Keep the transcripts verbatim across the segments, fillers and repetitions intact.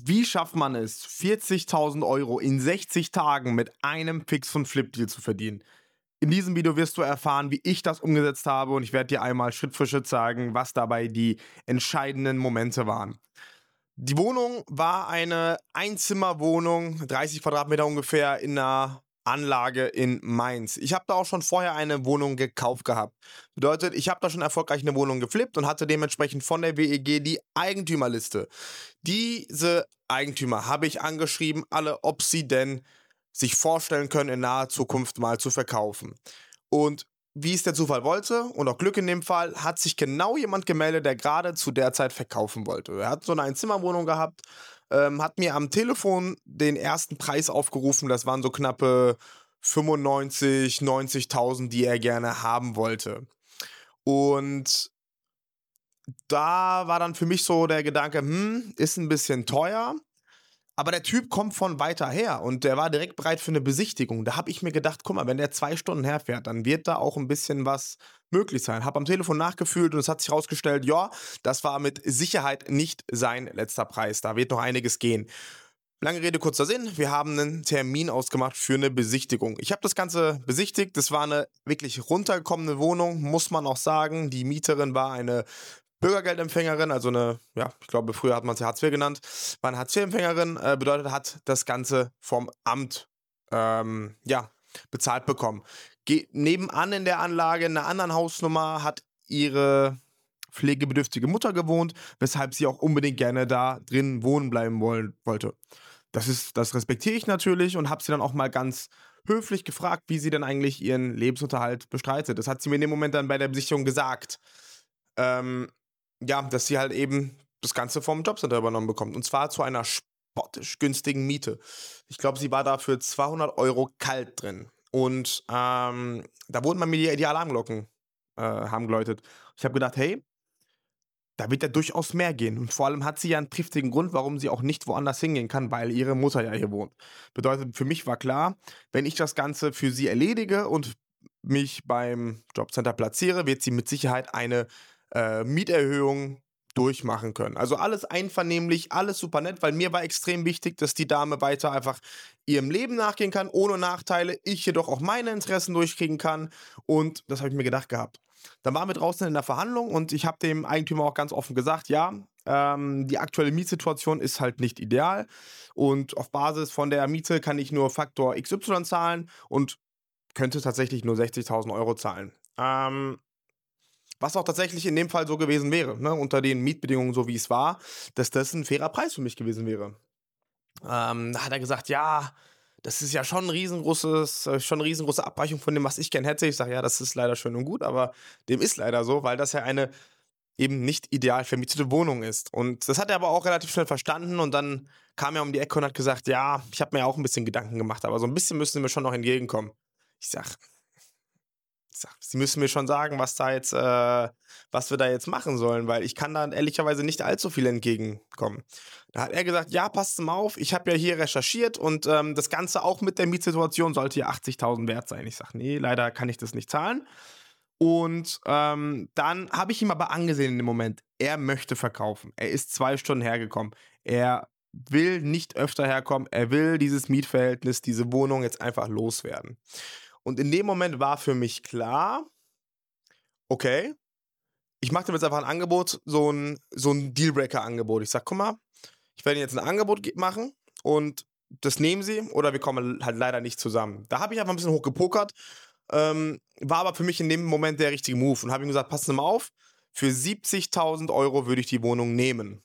Wie schafft man es, vierzigtausend Euro in sechzig Tagen mit einem Fix- und Flip-Deal zu verdienen? In diesem Video wirst du erfahren, wie ich das umgesetzt habe und ich werde dir einmal Schritt für Schritt sagen, was dabei die entscheidenden Momente waren. Die Wohnung war eine Einzimmerwohnung, dreißig Quadratmeter ungefähr, in einer Anlage in Mainz. Ich habe da auch schon vorher eine Wohnung gekauft gehabt. Bedeutet, ich habe da schon erfolgreich eine Wohnung geflippt und hatte dementsprechend von der W E G die Eigentümerliste. Diese Eigentümer habe ich angeschrieben, alle, ob sie denn sich vorstellen können, in naher Zukunft mal zu verkaufen. Und wie es der Zufall wollte und auch Glück in dem Fall, hat sich genau jemand gemeldet, der gerade zu der Zeit verkaufen wollte. Er hat so eine Einzimmerwohnung gehabt, ähm, hat mir am Telefon den ersten Preis aufgerufen. Das waren so knappe fünfundneunzig, neunzigtausend, die er gerne haben wollte. Und da war dann für mich so der Gedanke, hm, ist ein bisschen teuer. Aber der Typ kommt von weiter her und der war direkt bereit für eine Besichtigung. Da habe ich mir gedacht, guck mal, wenn der zwei Stunden herfährt, dann wird da auch ein bisschen was möglich sein. Habe am Telefon nachgefühlt und es hat sich herausgestellt, ja, das war mit Sicherheit nicht sein letzter Preis. Da wird noch einiges gehen. Lange Rede, kurzer Sinn. Wir haben einen Termin ausgemacht für eine Besichtigung. Ich habe das Ganze besichtigt. Das war eine wirklich runtergekommene Wohnung, muss man auch sagen. Die Mieterin war eine Bürgergeldempfängerin, also eine, ja, ich glaube, früher hat man sie Hartz vier genannt, war eine Hartz vier Empfängerin, äh, bedeutet, hat das Ganze vom Amt, ähm, ja, bezahlt bekommen. Ge nebenan in der Anlage, in einer anderen Hausnummer, hat ihre pflegebedürftige Mutter gewohnt, weshalb sie auch unbedingt gerne da drin wohnen bleiben wollen, wollte. Das ist, das respektiere ich natürlich und habe sie dann auch mal ganz höflich gefragt, wie sie denn eigentlich ihren Lebensunterhalt bestreitet. Das hat sie mir in dem Moment dann bei der Besichtigung gesagt. Ähm, ja, dass sie halt eben das Ganze vom Jobcenter übernommen bekommt. Und zwar zu einer spottisch günstigen Miete. Ich glaube, sie war da für zweihundert Euro kalt drin. Und ähm, da wurden bei mir die, die Alarmglocken äh, haben geläutet. Ich habe gedacht, hey, da wird ja durchaus mehr gehen. Und vor allem hat sie ja einen triftigen Grund, warum sie auch nicht woanders hingehen kann, weil ihre Mutter ja hier wohnt. Bedeutet, für mich war klar, wenn ich das Ganze für sie erledige und mich beim Jobcenter platziere, wird sie mit Sicherheit eine äh, Mieterhöhung durchmachen können. Also alles einvernehmlich, alles super nett, weil mir war extrem wichtig, dass die Dame weiter einfach ihrem Leben nachgehen kann, ohne Nachteile, ich jedoch auch meine Interessen durchkriegen kann und das habe ich mir gedacht gehabt. Dann waren wir draußen in der Verhandlung und ich habe dem Eigentümer auch ganz offen gesagt, ja, ähm, die aktuelle Mietsituation ist halt nicht ideal und auf Basis von der Miete kann ich nur Faktor X Y zahlen und könnte tatsächlich nur sechzigtausend Euro zahlen. Ähm, was auch tatsächlich in dem Fall so gewesen wäre, ne, unter den Mietbedingungen, so wie es war, dass das ein fairer Preis für mich gewesen wäre. Ähm, da hat er gesagt, ja, das ist ja schon ein riesengroßes, äh, schon eine riesengroße Abweichung von dem, was ich gern hätte. Ich sage, ja, das ist leider schön und gut, aber dem ist leider so, weil das ja eine eben nicht ideal vermietete Wohnung ist. Und das hat er aber auch relativ schnell verstanden und dann kam er um die Ecke und hat gesagt, ja, ich habe mir ja auch ein bisschen Gedanken gemacht, aber so ein bisschen müssen Sie mir schon noch entgegenkommen. Ich sag, ich sag, Sie müssen mir schon sagen, was da jetzt, äh, was wir da jetzt machen sollen, weil ich kann da ehrlicherweise nicht allzu viel entgegenkommen. Da hat er gesagt, ja, passt mal auf, ich habe ja hier recherchiert und ähm, das Ganze auch mit der Mietsituation sollte ja achtzigtausend wert sein. Ich sage, nee, leider kann ich das nicht zahlen. Und ähm, dann habe ich ihm aber angesehen in dem Moment, er möchte verkaufen. Er ist zwei Stunden hergekommen. Er will nicht öfter herkommen. Er will dieses Mietverhältnis, diese Wohnung jetzt einfach loswerden. Und in dem Moment war für mich klar, okay, ich mache dem jetzt einfach ein Angebot, so ein, so ein Dealbreaker-Angebot. Ich sag, guck mal, ich werde Ihnen jetzt ein Angebot ge- machen und das nehmen Sie oder wir kommen halt leider nicht zusammen. Da habe ich einfach ein bisschen hochgepokert, ähm, war aber für mich in dem Moment der richtige Move und habe ihm gesagt, passen Sie mal auf, für siebzigtausend Euro würde ich die Wohnung nehmen.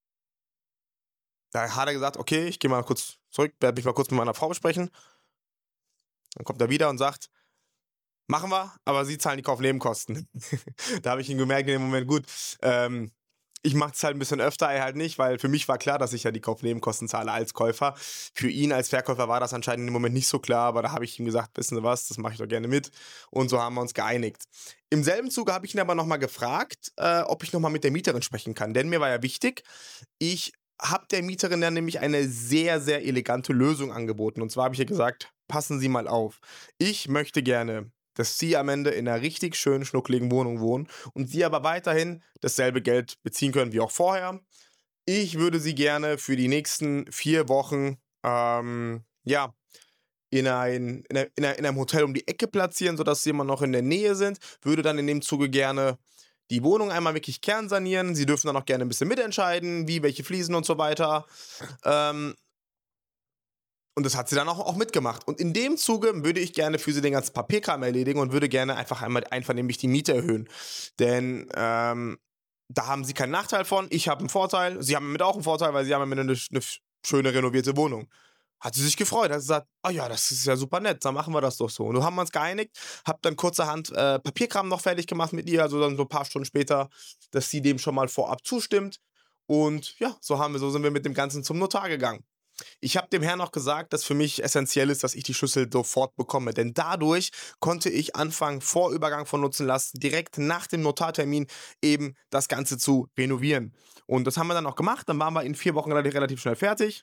Da hat er gesagt, okay, ich gehe mal kurz zurück, werde mich mal kurz mit meiner Frau besprechen. Dann kommt er wieder und sagt, machen wir, aber Sie zahlen die Kaufnebenkosten. Da habe ich ihn gemerkt in dem Moment, gut, ähm, ich mache es halt ein bisschen öfter, er halt nicht, weil für mich war klar, dass ich ja die Kaufnebenkosten zahle als Käufer. Für ihn als Verkäufer war das anscheinend in dem Moment nicht so klar, aber da habe ich ihm gesagt, wissen Sie was, das mache ich doch gerne mit. Und so haben wir uns geeinigt. Im selben Zuge habe ich ihn aber nochmal gefragt, äh, ob ich nochmal mit der Mieterin sprechen kann, denn mir war ja wichtig, ich habe der Mieterin dann nämlich eine sehr, sehr elegante Lösung angeboten. Und zwar habe ich ihr gesagt, passen Sie mal auf, ich möchte gerne, dass Sie am Ende in einer richtig schönen, schnuckligen Wohnung wohnen und Sie aber weiterhin dasselbe Geld beziehen können wie auch vorher. Ich würde sie gerne für die nächsten vier Wochen, ähm, ja, in ein in ei in ei in einem Hotel um die Ecke platzieren, sodass sie immer noch in der Nähe sind. Würde dann in dem Zuge gerne die Wohnung einmal wirklich kernsanieren. Sie dürfen dann auch gerne 'n bisschen mitentscheiden, wie, welche Fliesen und so weiter. Ähm und das hat sie dann auch auch mitgemacht. Und in dem Zuge würde ich gerne für sie den ganzen Papierkram erledigen und würde gerne einfach einmal einvernehmlich die Miete erhöhen. Denn, ähm, da haben sie keinen Nachteil von, ich habe 'n Vorteil, sie haben damit auch 'n Vorteil, weil sie haben am Ende 'ne sch 'ne sch schöne renovierte Wohnung. Hat sie sich gefreut, hat gesagt: „Ah ja, das ist ja super nett, dann machen wir das doch so.“ Und so haben wir uns geeinigt, habe dann kurzerhand, äh, Papierkram noch fertig gemacht mit ihr, also dann so 'n paar Stunden später, dass sie dem schon mal vorab zustimmt. Und ja, so haben wir so sind wir mit dem Ganzen zum Notar gegangen. Ich habe dem Herrn auch gesagt, dass für mich essenziell ist, dass ich die Schlüssel sofort bekomme, denn dadurch konnte ich anfangen, vor Übergang von Nutzen Last direkt nach dem Notartermin eben das Ganze zu renovieren. Und das haben wir dann auch gemacht, dann waren wir in vier Wochen relati relativ schnell fertig.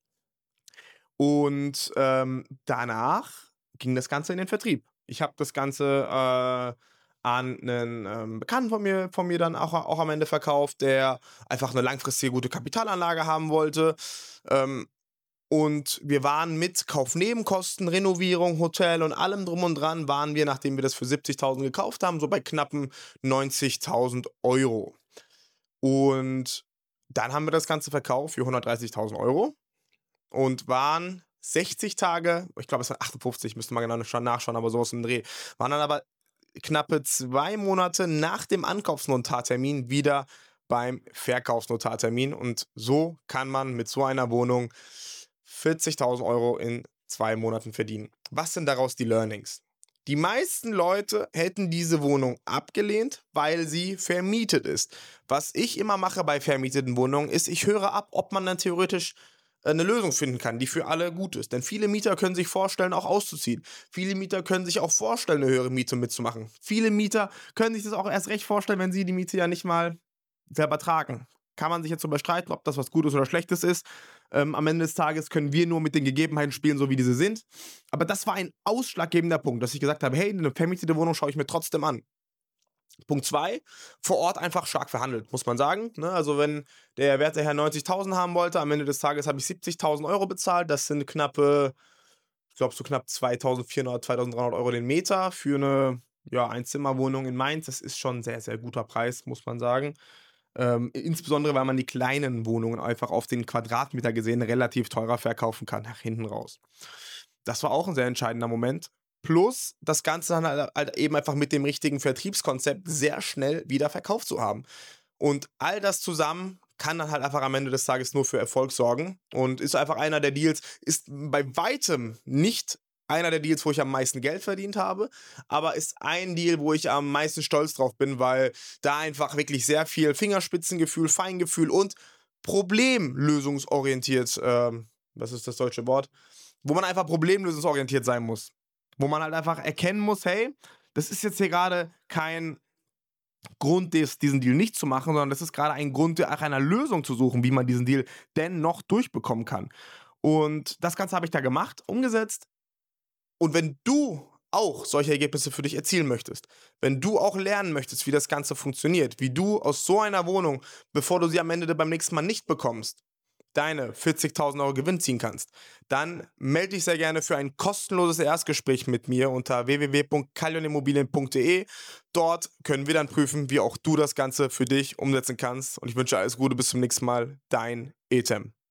Und, ähm, danach ging das Ganze in den Vertrieb. Ich habe das Ganze, äh, an 'nen, ähm, Bekannten von mir von mir dann auch auch am Ende verkauft, der einfach 'ne langfristige gute Kapitalanlage haben wollte. Ähm, und wir waren mit Kaufnebenkosten, Renovierung, Hotel und allem drum und dran waren wir, nachdem wir das für siebzigtausend gekauft haben, so bei knappen neunzigtausend Euro. Und dann haben wir das Ganze verkauft für hundertdreißigtausend Euro und waren sechzig Tage ich glaube, es waren achtundfünfzig, müsste man genau scha nachschauen, aber so was im Dreh. Waren dann aber knappe zwei Monate nach dem Ankaufsnotartermin wieder beim Verkaufsnotartermin. Und so kann man mit so einer Wohnung vierzigtausend Euro in zwei Monaten verdienen. Was sind daraus die Learnings? Die meisten Leute hätten diese Wohnung abgelehnt, weil sie vermietet ist. Was ich immer mache bei vermieteten Wohnungen ist, ich höre ab, ob man dann theoretisch, äh, 'ne Lösung finden kann, die für alle gut ist. Denn viele Mieter können sich vorstellen, auch auszuziehen. Viele Mieter können sich auch vorstellen, 'ne höhere Miete mitzumachen. Viele Mieter können sich das auch erst recht vorstellen, wenn sie die Miete ja nicht mal selber tragen. Kann man sich jetzt drüber streiten, ob das was Gutes oder Schlechtes ist. Ähm, am Ende des Tages können wir nur mit den Gegebenheiten spielen, so wie diese sind. Aber das war ein ausschlaggebender Punkt, dass ich gesagt habe: „Hey, 'ne vermietete Wohnung schaue ich mir trotzdem an.“ Punkt zwei, vor Ort einfach stark verhandelt, muss man sagen, ne? Also, wenn der werte Herr neunzigtausend haben wollte, am Ende des Tages habe ich siebzigtausend Euro bezahlt. Das sind knappe ich glaube, so knapp zweitausendvierhundert, zweitausenddreihundert Euro den Meter für 'ne, ja, Einzimmerwohnung in Mainz. Das ist schon 'n sehr, sehr guter Preis, muss man sagen. Ähm, i insbesondere, weil man die kleinen Wohnungen einfach auf den Quadratmeter gesehen relativ teurer verkaufen kann nach hinten raus. Das war auch 'n sehr entscheidender Moment. Plus das Ganze dann halt halt eben einfach mit dem richtigen Vertriebskonzept sehr schnell wieder verkauft zu haben. Und all das zusammen kann dann halt einfach am Ende des Tages nur für Erfolg sorgen und ist einfach einer der Deals ist bei weitem nicht einer der Deals, wo ich am meisten Geld verdient habe, aber ist ein Deal, wo ich am meisten stolz drauf bin, weil da einfach wirklich sehr viel Fingerspitzengefühl, Feingefühl und problemlösungsorientiert, ähm was ist das deutsche Wort? Wo man einfach problemlösungsorientiert sein muss. Wo man halt einfach erkennen muss: „Hey, das ist jetzt hier grade kein Grund, des diesen Deal nicht zu machen, sondern das ist grade ein Grund, nach einer Lösung zu suchen, wie man diesen Deal dennoch durchbekommen kann.“ Und das Ganze habe ich da gemacht, umgesetzt. Und wenn du auch solche Ergebnisse für dich erzielen möchtest, wenn du auch lernen möchtest, wie das Ganze funktioniert, wie du aus so einer Wohnung, bevor du sie am Ende beim nächsten Mal nicht bekommst, deine vierzigtausend Euro Gewinn ziehen kannst, dann melde dich sehr gerne für ein kostenloses Erstgespräch mit mir unter w w w punkt calionimmobilien punkt de. Dort können wir dann prüfen, wie auch du das Ganze für dich umsetzen kannst. Und ich wünsche alles Gute, bis zum nächsten Mal. Dein Ethem.